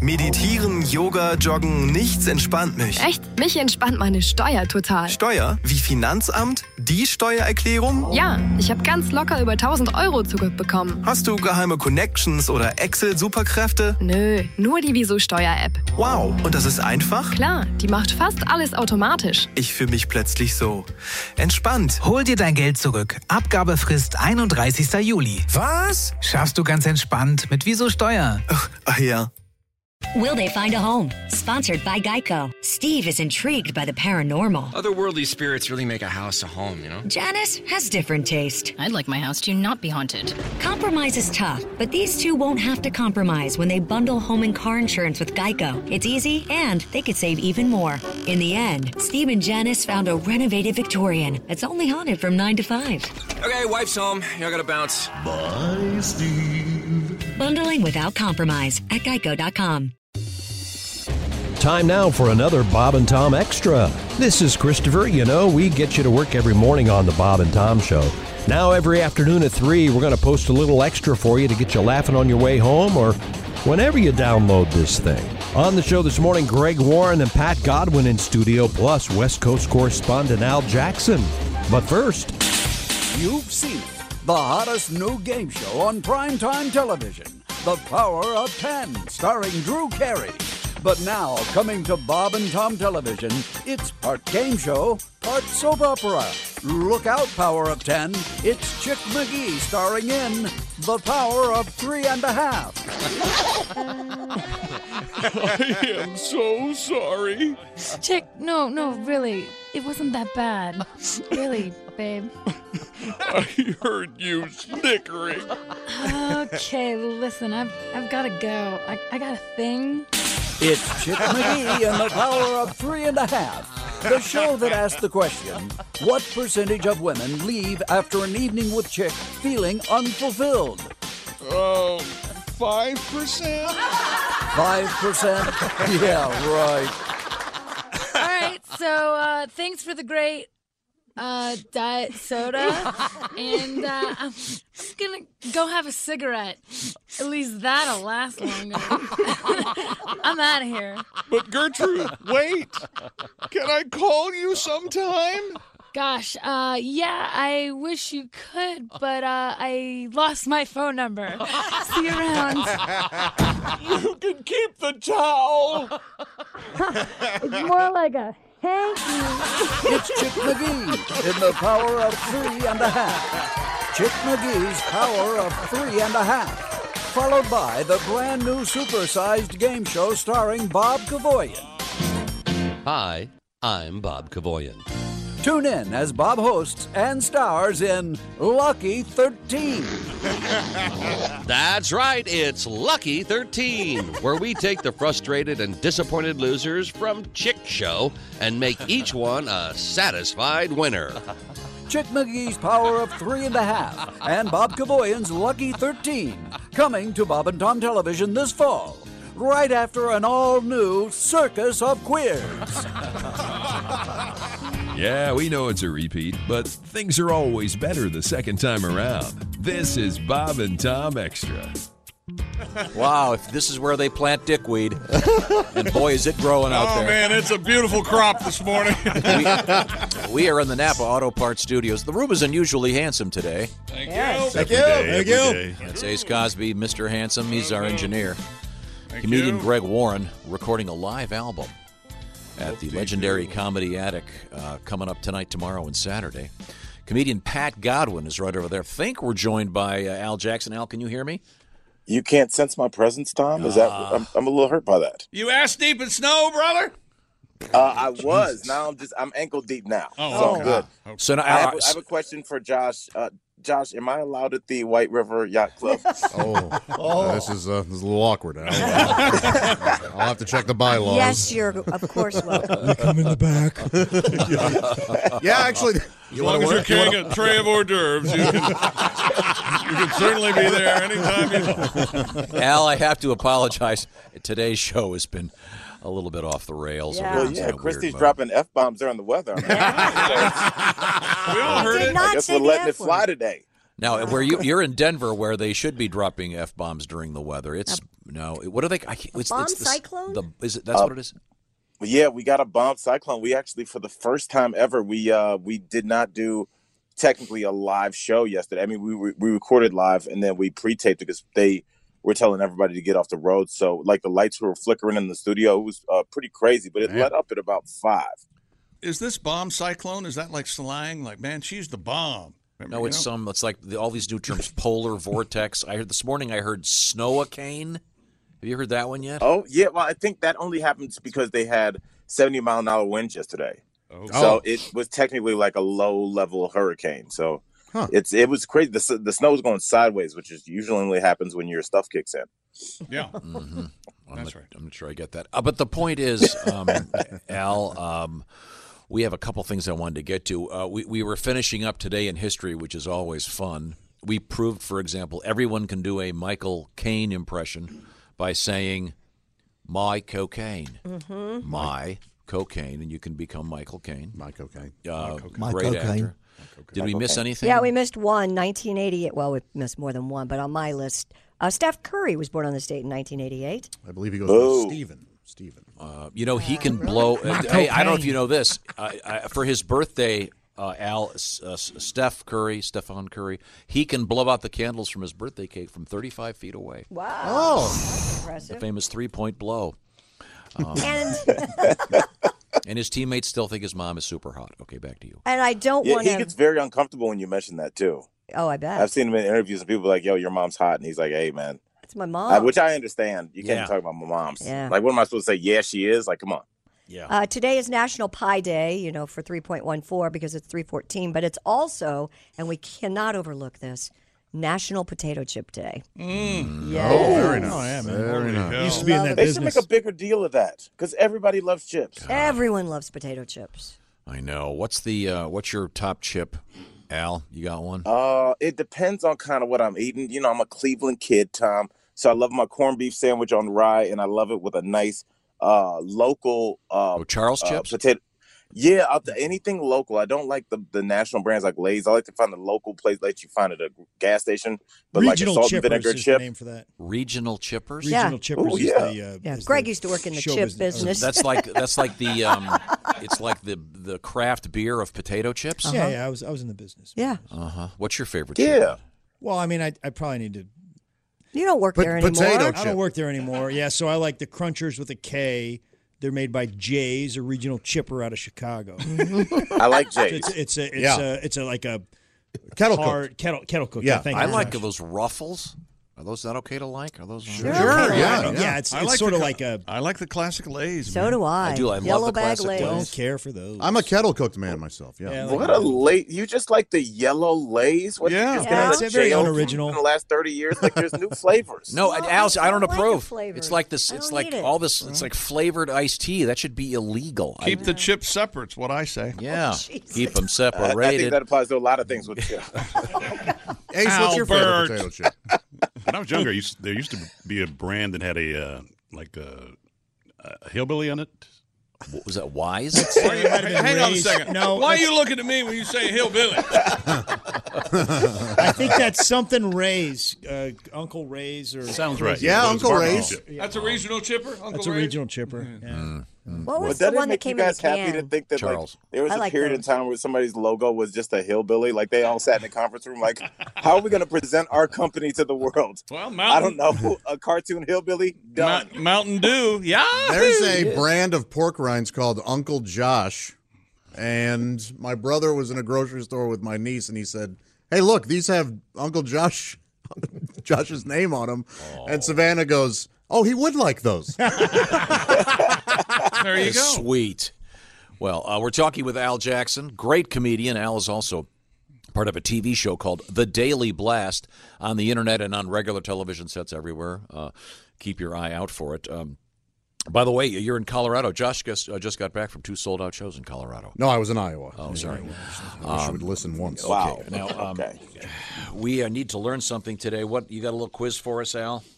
Meditieren, Yoga, Joggen, nichts entspannt mich. Echt? Mich entspannt meine Steuer total. Steuer? Wie Finanzamt? Die Steuererklärung? Ja, ich habe ganz locker über 1.000 Euro zurückbekommen. Hast du geheime Connections oder Excel-Superkräfte? Nö, nur die Wieso-Steuer-App. Wow, und das ist einfach? Klar, die macht fast alles automatisch. Ich fühle mich plötzlich so entspannt. Hol dir dein Geld zurück. Abgabefrist 31. Juli. Was? Schaffst du ganz entspannt mit Wieso Steuer. Ach ja. Will they find a home? Sponsored by Geico. Steve is intrigued by the paranormal. Otherworldly spirits really make a house a home, you know? Janice has different taste. I'd like my house to not be haunted. Compromise is tough, but these two won't have to compromise when they bundle home and car insurance with Geico. It's easy, and they could save even more. In the end, Steve and Janice found a renovated Victorian that's only haunted from 9 to 5. Okay, wife's home. I gotta bounce. Bye, Steve. Bundling without compromise at geico.com. Time now for another Bob and Tom Extra. This is Christopher. You know, we get you to work every morning on the Bob and Tom Show. Now every afternoon at 3, we're going to post a little extra for you to get you laughing on your way home or whenever you download this thing. On the show this morning, Greg Warren and Pat Godwin in studio, plus West Coast correspondent Al Jackson. But first, you've seen it. The hottest new game show on primetime television. The Power of 10, starring Drew Carey. But now, coming to Bob and Tom Television, it's part game show, part soap opera. Look out, Power of 10. It's Chick McGee starring in The Power of 3.5. I am so sorry. Chick, no, really. It wasn't that bad. Really, babe. I heard you snickering. Okay, listen, I've got to go. I got a thing. It's Chick McGee and The Power of 3.5, the show that asks the question, what percentage of women leave after an evening with Chick feeling unfulfilled? 5%? 5%? Yeah, right. All right, so thanks for the great diet soda, and I'm just gonna go have a cigarette. At least that'll last longer. I'm out of here. But Gertrude, wait. Can I call you sometime? Gosh, yeah, I wish you could, but I lost my phone number. See you around. You can keep the towel. It's more like a thank you. It's Chick McGee in The Power of 3.5. Chick McGee's Power of 3.5. Followed by the brand new supersized game show starring Bob Kavoyan. Hi, I'm Bob Kavoyan. Tune in as Bob hosts and stars in Lucky 13. That's right, it's Lucky 13, where we take the frustrated and disappointed losers from Chick Show and make each one a satisfied winner. Chick McGee's Power of 3.5 and Bob Kavoyan's Lucky 13, coming to Bob and Tom Television this fall, right after an all-new Circus of Queers. Yeah, we know it's a repeat, but things are always better the second time around. This is Bob and Tom Extra. Wow, if this is where they plant dickweed, and boy, is it growing out there. Oh, man, it's a beautiful crop this morning. We are in the Napa Auto Parts Studios. The room is unusually handsome today. Thank you. Thank you. That's Ace Cosby, Mr. Handsome. He's our engineer. Thank Comedian you. Greg Warren recording a live album at the legendary Comedy Attic coming up tonight, tomorrow, and Saturday. Comedian Pat Godwin is right over there. I think we're joined by Al Jackson. Al, can you hear me? You can't sense my presence, Tom? Is that I'm a little hurt by that. You ass deep in snow, brother? I was. Now I'm ankle deep now. So I'm good. Okay. So now, I have a question for Josh. Josh, am I allowed at the White River Yacht Club? This is a little awkward. I'll have to check the bylaws. Yes, you're of course welcome. You come in the back. Yeah, actually. As long as you're carrying a tray of hors d'oeuvres, you can certainly be there anytime you want. Al, I have to apologize. Today's show has been a little bit off the rails. Yeah. Well, yeah, Christy's dropping F-bombs during the weather. We all heard it. I guess we're letting it fly today. Now, where you're in Denver, where they should be dropping F-bombs during the weather, it's No. What are they? Bomb cyclone? Is it? That's what it is. Yeah, we got a bomb cyclone. We actually, for the first time ever, we did not do technically a live show yesterday. I mean, we recorded live and then we pre-taped it because they were telling everybody to get off the road. So, like, the lights were flickering in the studio. It was pretty crazy, but it let up at about 5. Is this bomb cyclone? Is that like slang? Like, man, she's the bomb. Remember, No, it's like all these new terms. Polar vortex. This morning I heard snow-a-cane. Have you heard that one yet? Oh, yeah. Well, I think that only happens because they had 70-mile-an-hour winds yesterday. So it was technically like a low-level hurricane. So it was crazy. The snow was going sideways, which is usually only happens when your stuff kicks in. Yeah. Mm-hmm. That's right. I'm not sure I get that. But the point is, Al, we have a couple things I wanted to get to. We were finishing up today in history, which is always fun. We proved, for example, everyone can do a Michael Caine impression by saying, "My cocaine." Mm-hmm. My cocaine, and you can become Michael Caine. My cocaine. Great actor. Did we miss anything? Yeah, we missed one. 1988. Well, we missed more than one, but on my list, Steph Curry was born on this date in 1988. I believe he goes by Steven. He can blow. Hey, I don't know if you know this. For his birthday, Stephen Curry, he can blow out the candles from his birthday cake from 35 feet away. Wow. Oh. Impressive. The famous three-point blow. And his teammates still think his mom is super hot. Okay, back to you. And I don't want to. He gets very uncomfortable when you mention that, too. Oh, I bet. I've seen him in interviews and people are like, yo, your mom's hot. And he's like, hey, man. It's my mom. Which I understand. You can't talk about my mom's. Yeah. Like, what am I supposed to say? Yeah, she is? Like, come on. Yeah. Today is National Pie Day, for 3.14 because it's 314, but it's also, and we cannot overlook this, National Potato Chip Day. Yes. Oh, very nice. Oh, yeah, man. Very nice. Used to be in that They business. should make a bigger deal of that because everybody loves chips. Everyone loves potato chips. I know. What's your top chip, Al? You got one? It depends on kind of what I'm eating. I'm a Cleveland kid, Tom, so I love my corned beef sandwich on rye, and I love it with a nice local Charles chips? Potato. Yeah, anything local. I don't like the national brands like Lay's. I like to find the local place that you find at a gas station, but Regional like a salt and Chippers vinegar is chip. the name for that. Regional Chippers? Regional Chippers is the is Greg the used to work in the show chip business. That's like the it's like the craft beer of potato chips. Yeah, I was in the business. Yeah. What's your favorite chip? Yeah. Well, I mean, I probably need to. You don't work there anymore. I don't work there anymore. Yeah, so I like the Crunchers with a K. They're made by Jay's, a regional chipper out of Chicago. I like Jay's. It's like a kettle cooked. Yeah, thank I you like very much. those Ruffles. Are those not okay to like? Are those Sure. Yeah, it's sort of like a. I like the classic Lay's. So do I. I do. I Yellow love the bag classic Lay's. Don't care for those. I'm a kettle cooked man myself. Yeah. What a Lay's! You just like the yellow Lay's? What, Yeah. you just Yeah, got it's very J.O. unoriginal. In the last 30 years, like there's new flavors. No, Al, I don't like the approve. flavors. It's like this. I It's don't like need it. all this. It's like flavored iced tea. That should be illegal. Keep the chips separate. Is what I say. Yeah, Jesus. keep them I separated. think that applies to a lot of things with chips. Ace, what's your favorite Albert. potato chip? When I was younger, there used to be a brand that had a hillbilly on it. What was that? Wise? Hang on a second. No, Why are you looking at me when you say hillbilly? I think that's something Ray's, Uncle Ray's, or Sounds right. Yeah, But it was Uncle barbecue Ray's. chip. That's a regional chipper? Uncle That's a Ray's? regional chipper. Yeah. What was But the doesn't one it that make came you in guys the happy to can? think that Charles. like there was I a like period in those. time where somebody's logo was just a hillbilly? Like they all sat in the conference room like, how are we going to present our company to the world? Well, I don't know. A cartoon hillbilly? Done. Mountain Dew. Yeah. There's a brand of pork rinds called Uncle Josh, and my brother was in a grocery store with my niece, and he said, "Hey, look, these have Uncle Josh's name on them." And Savannah goes, "Oh, he would like those." There you go. Sweet. Well, we're talking with Al Jackson, great comedian. Al is also part of a TV show called The Daily Blast on the internet and on regular television sets everywhere. Keep your eye out for it. By the way, you're in Colorado. Josh just got back from 2 sold-out shows in Colorado. No, I was in Iowa. Oh, sorry. I wish you would listen once. Wow. Okay. Now, we need to learn something today. What you got a little quiz for us, Al?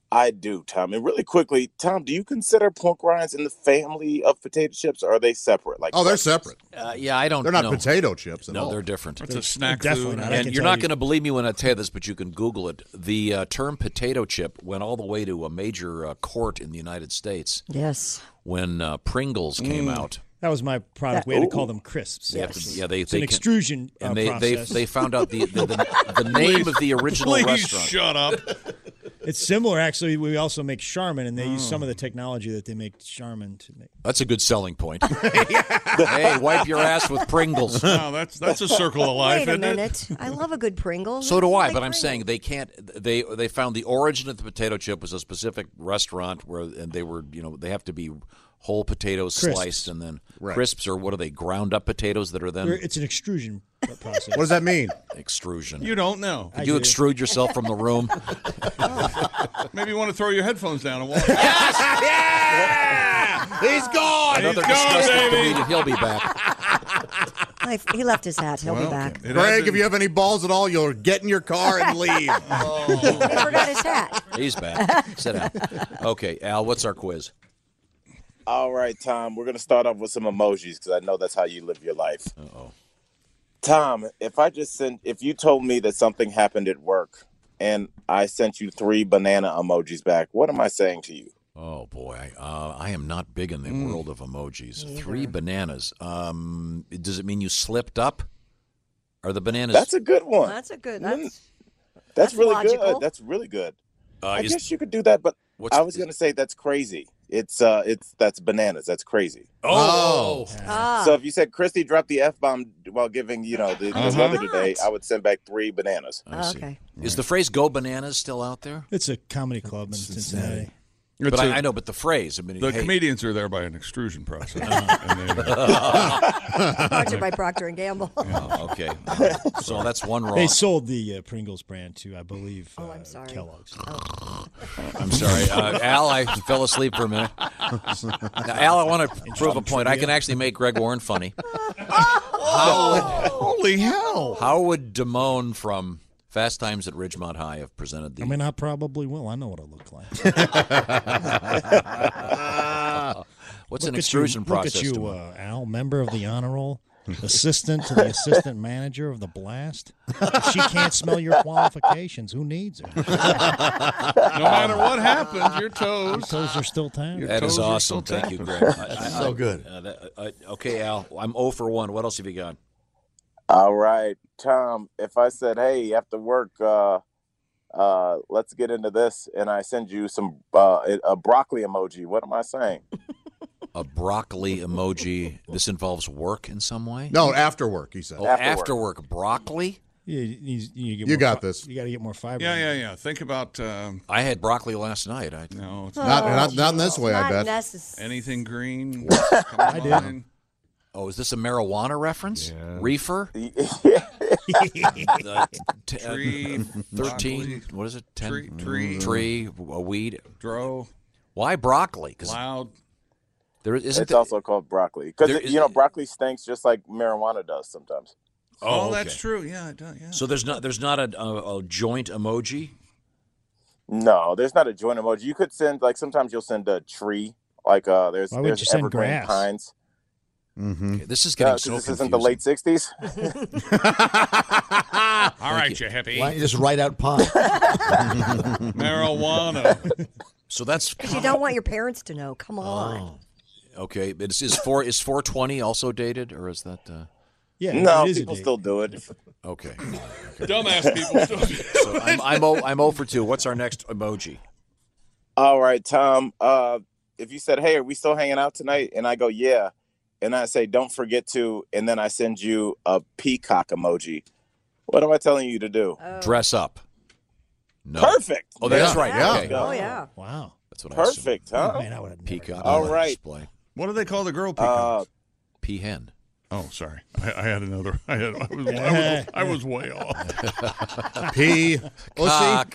I do, Tom. And really quickly, Tom, do you consider pork rinds in the family of potato chips, or are they separate? Like, they're separate. Yeah, I don't. They're not know. potato chips at all. No, they're different. It's a snack Definitely food. not. I And can you're tell not you. going to believe me when I tell you this, but you can Google it. The term potato chip went all the way to a major court in the United States Yes. when Pringles came out. That was my product. We had to call them crisps. They have to- yeah, they it's an can- extrusion And process. they found out the name of the original Please restaurant. shut up. It's similar, actually. We also make Charmin, and they use some of the technology that they make Charmin to make. That's a good selling point. Hey, wipe your ass with Pringles. No, that's a circle of life, Wait a isn't it? minute. I love a good Pringle. So do I, like but I'm Pringles. saying they can't. They found the origin of the potato chip was a specific restaurant where, and they were, they have to be whole potatoes Crisps. sliced and then Right. crisps, or what are they? Ground up potatoes that are then It's an extrusion process. What does that mean? extrusion. You don't know. Could you extrude yourself from the room? Maybe you want to throw your headphones down and walk. He's gone. Another gone, disgusting baby. comedian. He'll be back. He left his hat. He'll be back. Greg, if you have any balls at all, you'll get in your car and leave. He forgot his hat. He's back. Sit down. Okay, Al, what's our quiz? All right, Tom, we're going to start off with some emojis because I know that's how you live your life. Uh-oh. Tom, if you told me that something happened at work and I sent you 3 banana emojis back, what am I saying to you? Oh, boy. I am not big in the world of emojis. 3 bananas. Does it mean you slipped up? Are the bananas... That's a good one. That's a good. That's really logical. good. That's really good. I is- guess you could do that, but What's- I was going to say that's crazy. That's bananas. That's crazy. Oh. So if you said Christy dropped the F-bomb while giving, the weather today, I would send back 3 bananas. I see. Okay. Is the phrase "Go Bananas" still out there? It's a comedy club in Cincinnati. It's But a- I know, but the phrase. I mean, The hey, comedians are there by an extrusion process. Sponsored by Procter and Gamble. Oh, okay. So that's one wrong. They sold the Pringles brand to, I believe, I'm sorry. Kellogg's. I'm sorry, Al. I fell asleep for a minute. Now, Al, I want to prove a point. I can actually make Greg Warren funny. Holy hell! How would Damone from Fast Times at Ridgemont High have presented the? I mean, I probably will. I know what I look like. What's an extrusion process? Look at you, Damone? Al, member of the honor roll, assistant to the assistant manager of the Blast. If she can't smell your qualifications, who needs her? No matter what happens, your Your toes. toes are still tapping. That is toes are awesome. still Thank you, tapping. Greg. So good. Okay, Al. I'm 0 for 1. What else have you got? All right, Tom, if I said, hey, after work, let's get into this, and I send you a broccoli emoji, what am I saying? A broccoli emoji. This involves work in some way? No, after work, he said. Oh, after work. Broccoli? You got this. You got to get more fiber. Yeah. Think about I had broccoli last night. no, it's Not in this way, I Not bet. necessary. anything green. I did. Oh, is this a marijuana reference? Reefer? Tree, 13? broccoli, What is it? 10? tree, a weed. dro, Why broccoli? Because loud. there isn't. It's also called broccoli. Because, There is- broccoli stinks just like marijuana does sometimes. Oh, okay. that's true. Yeah, it does. Yeah. So there's not a joint emoji. No, there's not a joint emoji. You could send, sometimes you'll send a tree. There's Why would you send evergreen grass? pines. Mm-hmm. Okay, this is getting so This confusing. isn't the late 60s. All right, you hippie. Why don't you just write out pot? Marijuana. So that's Because you don't want your parents to know. Come on. okay. Is 420 also dated, or is that? Yeah, No, it is a people date. still do it. Okay. Dumbass people still do So I'm 0 for 2. What's our next emoji? All right, Tom. If you said, hey, are we still hanging out tonight? And I go, yeah. And I say, don't forget to, and then I send you a peacock emoji. What am I telling you to do? Dress up. No. Perfect. Oh, that's Yeah. right. Yeah. Okay. Oh, yeah. Wow. That's what Perfect, I huh? Oh, man, I would have Peacock. All on right. Display. What do they call the girl peacock? Peahen. Oh, sorry. I had another. I was way off. Cock.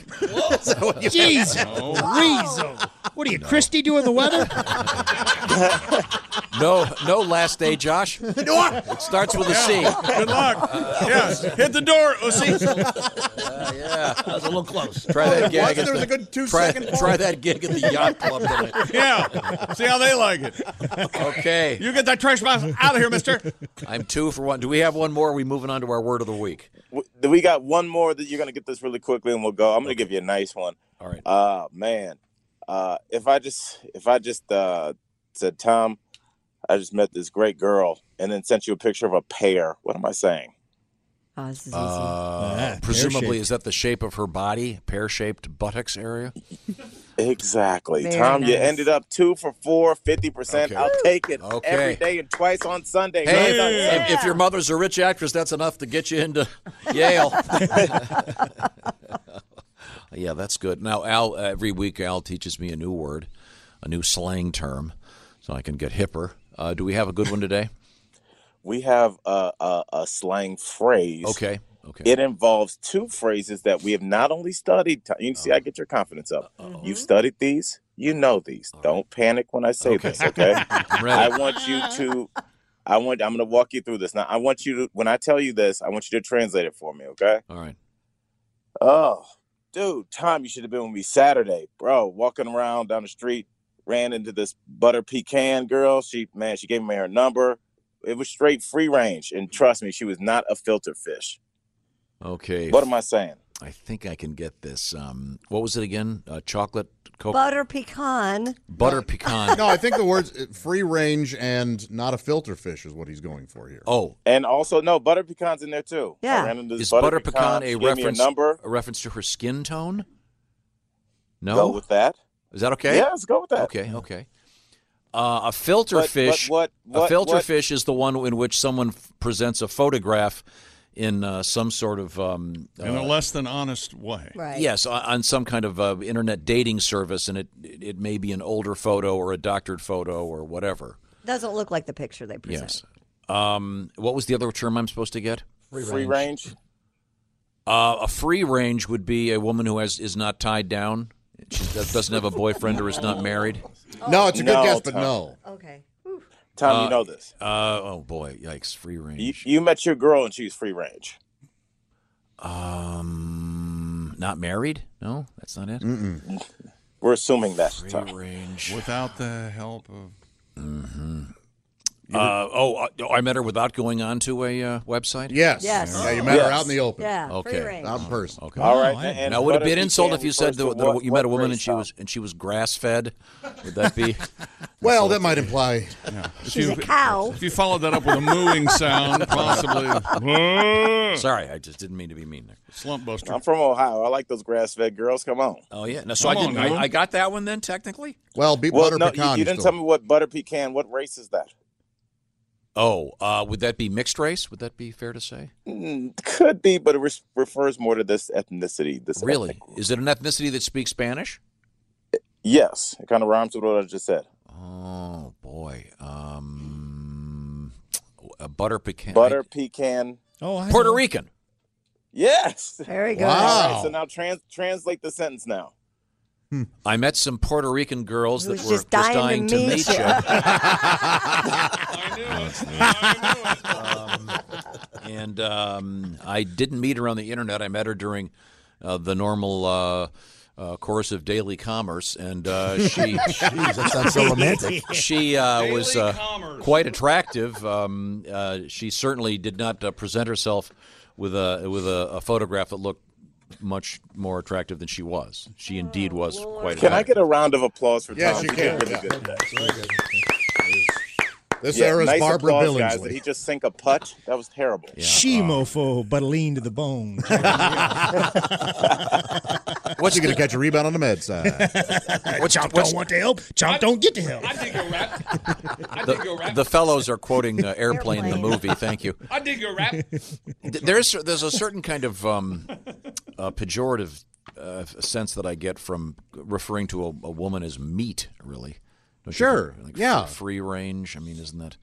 Jeez. Oh. Rizzo. What are you, Christy, doing the weather? No last day, Josh. It starts with a C. Good luck. Yes, hit the door, Uzi. Yeah, that was a little close. Try that gag. There was a good 2 second pause. Try that gig at the yacht club tonight. Yeah, see how they like it. Okay. You get that trash box out of here, mister. I'm 2 for 1. Do we have one more? Or are we moving on to our word of the week? We got one more that you're going to get this really quickly, and we'll go. I'm going to give you a nice one. All right. Man, if I just said, Tom, I just met this great girl, and then sent you a picture of a pear, what am I saying? Oh, this is easy. Presumably, is that the shape of her body, pear-shaped buttocks area? Exactly. Very Tom, you nice. ended up 2 for 4, 50%. Okay. I'll take it Okay. every day and twice on Sunday. Hey, Right on Sunday. if your mother's a rich actress, that's enough to get you into Yale. Yeah, that's good. Now, Al, every week Al teaches me a new word, a new slang term, so I can get hipper. Do we have a good one today? We have a slang phrase. Okay. It involves 2 phrases that we have not only studied. You can see I get your confidence up. You've studied these. You know these. Don't panic when I say this, okay? I'm ready. I want you to. I'm going to walk you through this. Now, I want you to. When I tell you this, I want you to translate it for me, okay? All right. Oh, dude, Tom, you should have been with me Saturday, bro. Walking around down the street, ran into this butter pecan girl. She gave me her number. It was straight free range, and trust me, she was not a filter fish. Okay. What am I saying? I think I can get this. What was it again? Chocolate Coke? Butter pecan. Butter pecan. No, I think the words free range and not a filter fish is what he's going for here. Oh. And also, no, butter pecan's in there, too. Yeah. I ran into this Is butter pecan She a gave me her reference, number. a reference to her skin tone? No? Go with that. Is that okay? Yeah, let's go with that. Okay. A filter fish. A filter fish is the one in which someone presents a photograph in some sort of in a less than honest way. Right. Yes, on some kind of internet dating service, and it may be an older photo or a doctored photo or whatever. Doesn't look like the picture they present. Yes. What was the other term I'm supposed to get? Free range. A free range would be a woman who is not tied down. She doesn't have a boyfriend or is not married. No, it's a good guess, but Tom. no. Okay. Tom, you know this. Oh boy, yikes! Free range. You met your girl and she's free range. Not married? No, that's not it. Mm-mm. We're assuming that's free Tom. range without the help of. Mm-hmm. I met her without going on to a website? Yes. Yeah, you met her out in the open. Yeah. Okay. Free range. Out in person. Okay. All right. And now, would it be an butter insult pecan if you said refers that to you met a woman race, and she was grass fed? Would that be? Well, that might imply. Yeah. She's a cow. If you followed that up with a mooing sound, possibly. Sorry, I just didn't mean to be mean there. Slump buster. I'm from Ohio. I like those grass-fed girls. Come on. Oh yeah. No, so Come on, I got that one then technically. Well, butter no, pecan. you didn't tell me what butter pecan. What race is that? Oh, would that be mixed race? Would that be fair to say? Could be, but it refers more to this ethnicity. Really? Ethnic. Is it an ethnicity that speaks Spanish? Yes. It kind of rhymes with what I just said. Oh boy. A butter pecan. Butter pecan. Oh, Puerto Rican. Yes. Very good. All Wow. right, so now translate the sentence now. I met some Puerto Rican girls that Who's were just dying to meet you. I knew it. And I didn't meet her on the internet. I met her during the normal course of daily commerce, and she Jeez, that sounds so romantic. she was quite attractive. She certainly did not present herself with a photograph that looked much more attractive than she was. She indeed was quite Can I attractive. get a round of applause for Tom? Yes, you He did can. really good. Very good. This Yeah, era's nice Barbara applause, guys. Billingsley. Did he just sink a putt? That was terrible. She-mofo, but lean to the bone. What's he going to catch a rebound on the med side? Chomp don't want to help. Chomp don't get to help. I dig your rap. The fellows are quoting Airplane, the movie. Thank you. I dig your rap. There's a certain kind of pejorative sense that I get from referring to a woman as meat. Really, don't you Sure. think? Like Yeah. free range. I mean, isn't that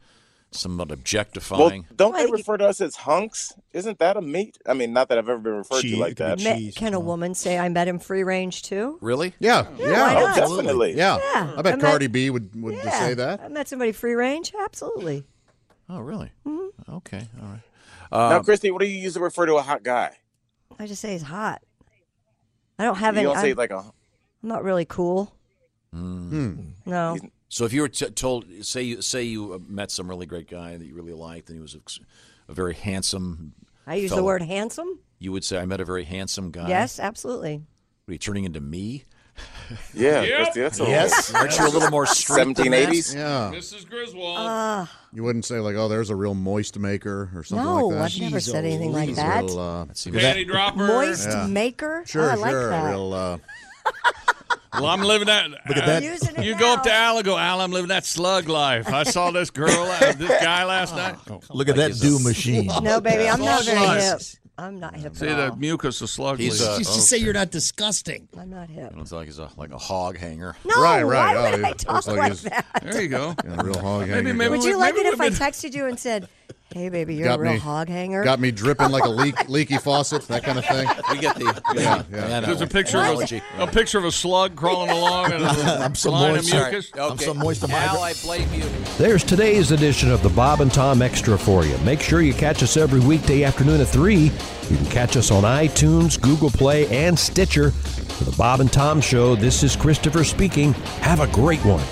somewhat objectifying. Well, don't they refer to us as hunks? Isn't that a meat? I mean, not that I've ever been referred to like that. Can a woman say I met him free range too? Really? Yeah. why not? Definitely. Yeah. Yeah. I bet I met- Cardi B would say that. I met somebody free range. Absolutely. Oh, really? Mm-hmm. Okay. All right. Now, Christy, what do you use to refer to a hot guy? I just say he's hot. I don't have You any. don't say like a. I'm not really cool. No. So if you were told, say you met some really great guy that you really liked, and he was a very handsome. I use the fellow, word handsome. You would say, "I met a very handsome guy." Yes, absolutely. Are you turning into me? Yeah, Yep. Christy, that's Yes. Aren't you a little more straight than that? 1780s? Yeah. Mrs. Griswold. You wouldn't say like, "Oh, there's a real moist maker" or something No, like that. I've never said anything like that. Panty dropper. Moist Yeah. maker? Sure, I like sure. that. Real, Well, I'm living that. Look at that. Using it You go up to now. Al and go, Al, I'm living that slug life. I saw this girl, this guy last night. Look at that do machine. No, baby, I'm not very Slug. hip. I'm not hip See at the all. mucus of slug He's, leaf. Just say you're not disgusting. I'm not hip. It looks like he's like a hog hanger. No, Right. why Oh, would yeah. I talk Looks like like he's- that? There you go. yeah, real hog Maybe- hanger. maybe Would you like it if I women- texted you and said, "Hey, baby, you're Got a real me- hog hanger"? Got me dripping like a leaky faucet, that kind of thing. We get the Yeah. There's a picture of analogy. a picture of a slug crawling along and a I'm so line moist. of mucus. Okay. I'm so moist in my Al, I blame you. There's today's edition of the Bob and Tom Extra for you. Make sure you catch us every weekday afternoon at 3. You can catch us on iTunes, Google Play, and Stitcher. For the Bob and Tom Show, this is Christopher speaking. Have a great one.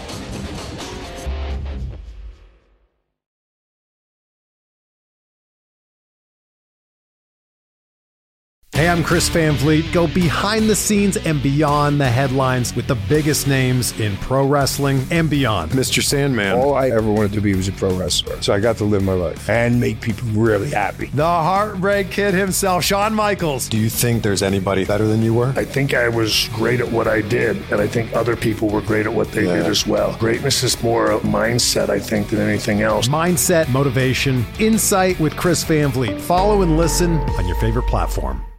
Hey, I'm Chris Van Vliet. Go behind the scenes and beyond the headlines with the biggest names in pro wrestling and beyond. Mr. Sandman, all I ever wanted to be was a pro wrestler. So I got to live my life and make people really happy. The Heartbreak Kid himself, Shawn Michaels. Do you think there's anybody better than you were? I think I was great at what I did, and I think other people were great at what they did as well. Greatness is more a mindset, I think, than anything else. Mindset, motivation, insight with Chris Van Vliet. Follow and listen on your favorite platform.